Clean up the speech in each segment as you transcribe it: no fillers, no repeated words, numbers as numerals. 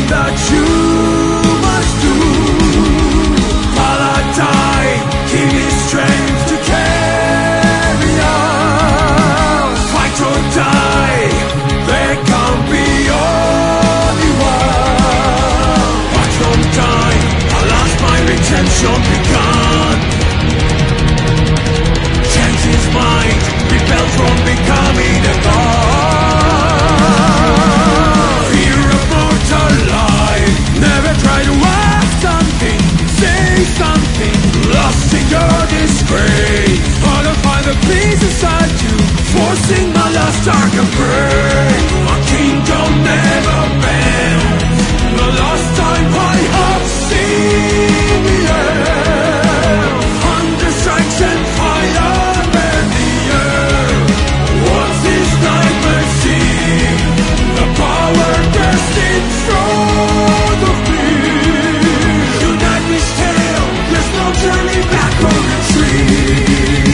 that you must do. While I die, give me strength to carry on. Fight or die, there can't be only one. Watch from time, alas my redemption begun. Change his mind, repel from becoming a god. Fear of mortal life, never try to ask something, say something, lost in your disgrace. All the fire please inside you, forcing my last dark embrace. My kingdom never bends, the last time I have seen the earth. Thunder strikes and fire burn the earth. What's this nightmare see? The power destined throne of me. Unite me still, there's no journey back or retreat.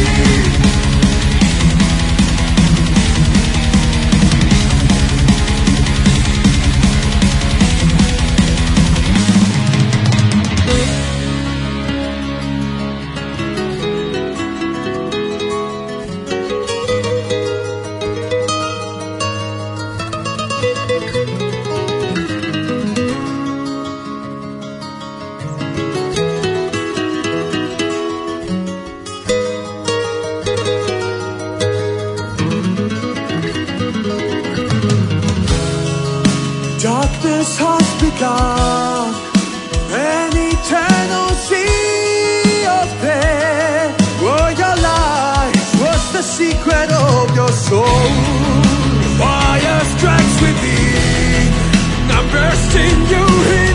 Darkness has begun, an eternal sea of pain. Oh, your life was the secret of your soul. Fire strikes within, I'm bursting you here.